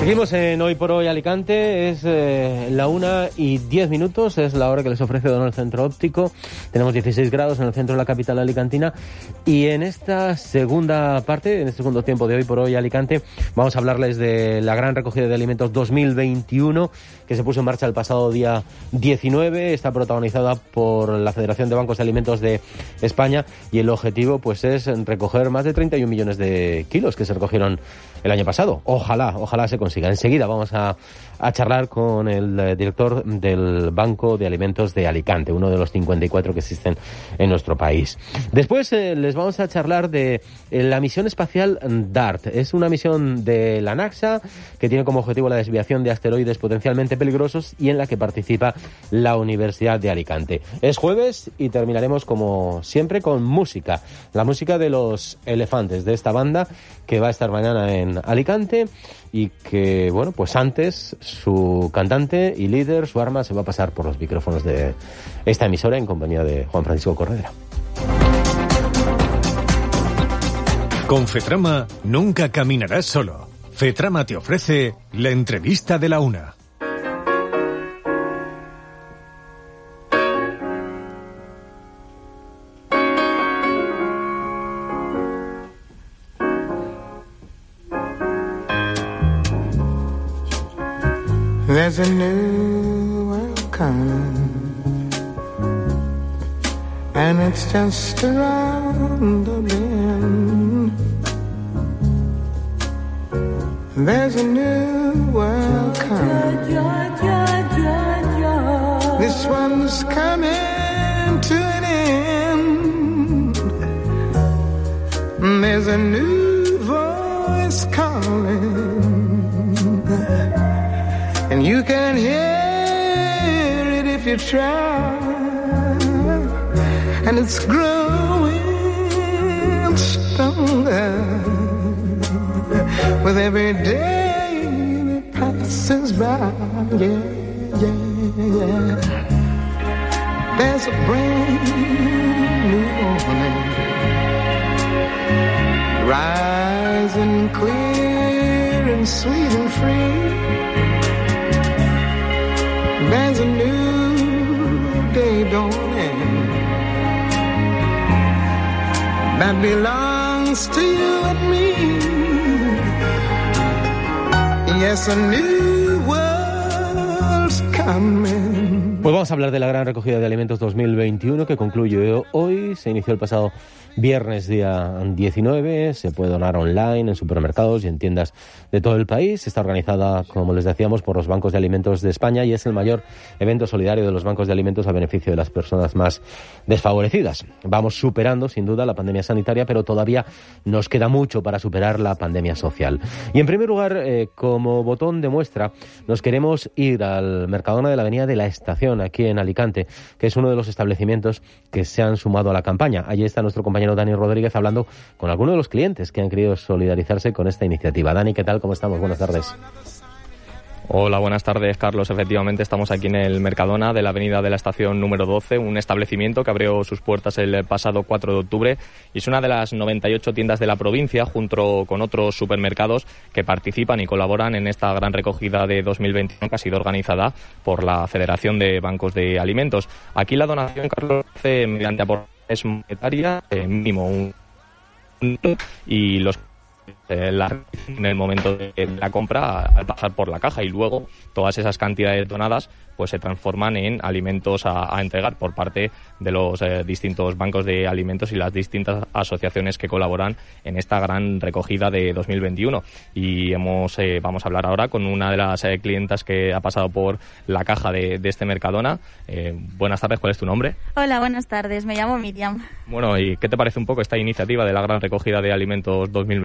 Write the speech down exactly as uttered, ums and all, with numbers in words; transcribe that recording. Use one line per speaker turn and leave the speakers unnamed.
Seguimos en Hoy por Hoy Alicante, es eh, la una y diez minutos, es la hora que les ofrece Donald Centro Óptico. Tenemos dieciséis grados en el centro de la capital alicantina y en esta segunda parte, en este segundo tiempo de Hoy por Hoy Alicante, vamos a hablarles de la gran recogida de alimentos dos mil veintiuno que se puso en marcha el pasado día diecinueve. Está protagonizada por la Federación de Bancos de Alimentos de España y el objetivo pues es recoger más de treinta y un millones de kilos que se recogieron el año pasado. Ojalá, ojalá se consiga. Enseguida vamos a, a charlar con el eh, director del Banco de Alimentos de Alicante, uno de los cincuenta y cuatro que existen en nuestro país. Después eh, les vamos a charlar de eh, la misión espacial DART. Es una misión de la NASA que tiene como objetivo la desviación de asteroides potencialmente peligrosos y en la que participa la Universidad de Alicante. Es jueves y terminaremos como siempre con música. La música de Los Elefantes, de esta banda que va a estar mañana en Alicante y que, bueno, pues antes su cantante y líder, su arma, se va a pasar por los micrófonos de esta emisora en compañía de Juan Francisco Corredera.
Con Fetrama nunca caminarás solo. Fetrama te ofrece la entrevista de la una.
There's a new world coming, and it's just around the bend. There's a new world coming, this one's coming to an end. There's a new voice calling, and you can hear it if you try, and it's growing stronger with every day that passes by. Yeah, yeah, yeah. There's a brand new morning, rising clear and sweet and free. There's a new day dawning that belongs to you and me. Yes, a new world's coming.
Pues vamos a hablar de la gran recogida de alimentos dos mil veintiuno que concluye hoy. Se inició el pasado viernes día diecinueve, se puede donar online en supermercados y en tiendas de todo el país. Está organizada, como les decíamos, por los bancos de alimentos de España y es el mayor evento solidario de los bancos de alimentos a beneficio de las personas más desfavorecidas. Vamos superando, sin duda, la pandemia sanitaria, pero todavía nos queda mucho para superar la pandemia social. Y en primer lugar, eh, como botón de muestra, nos queremos ir al Mercadona de la Avenida de la Estación, aquí en Alicante, que es uno de los establecimientos que se han sumado a la campaña. Allí está nuestro compañero Dani Rodríguez hablando con algunos de los clientes que han querido solidarizarse con esta iniciativa. Dani, ¿qué tal? ¿Cómo estamos? Buenas tardes.
Hola, buenas tardes, Carlos. Efectivamente, estamos aquí en el Mercadona de la Avenida de la Estación número doce, un establecimiento que abrió sus puertas el pasado cuatro de octubre y es una de las noventa y ocho tiendas de la provincia, junto con otros supermercados que participan y colaboran en esta gran recogida de dos mil veintiuno que ha sido organizada por la Federación de Bancos de Alimentos. Aquí la donación, Carlos, se hace mediante aportaciones monetarias, eh, mínimo un y los La, en el momento de la compra al pasar por la caja y luego todas esas cantidades donadas pues se transforman en alimentos a, a entregar por parte de los eh, distintos bancos de alimentos y las distintas asociaciones que colaboran en esta gran recogida de dos mil veintiuno. Y hemos eh, vamos a hablar ahora con una de las eh, clientas que ha pasado por la caja de, de este Mercadona. Eh, buenas tardes, ¿cuál es tu nombre?
Hola, buenas tardes, me llamo Miriam.
Bueno, ¿y qué te parece un poco esta iniciativa de la gran recogida de alimentos dos mil veintiuno?